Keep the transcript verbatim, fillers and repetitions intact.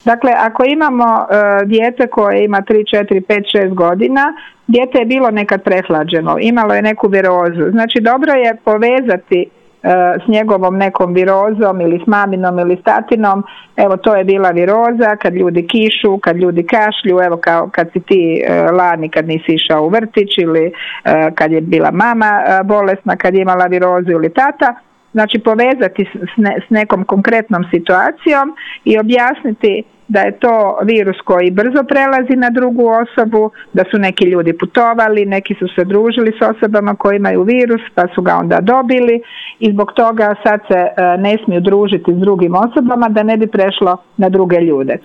Dakle, ako imamo uh, dijete koje ima tri, četiri, pet, šest godina, dijete je bilo nekad prehlađeno, imalo je neku virozu. Znači, dobro je povezati uh, s njegovom nekom virozom ili s maminom ili s tatinom. Evo, to je bila viroza, kad ljudi kišu, kad ljudi kašlju, evo kao kad si ti uh, lani kad nisi išao u vrtić ili uh, kad je bila mama uh, bolesna, kad je imala virozu ili tata. Znači, povezati s, ne, s nekom konkretnom situacijom i objasniti da je to virus koji brzo prelazi na drugu osobu, da su neki ljudi putovali, neki su se družili s osobama koji imaju virus pa su ga onda dobili i zbog toga sad se ne smiju družiti s drugim osobama da ne bi prešlo na druge ljude.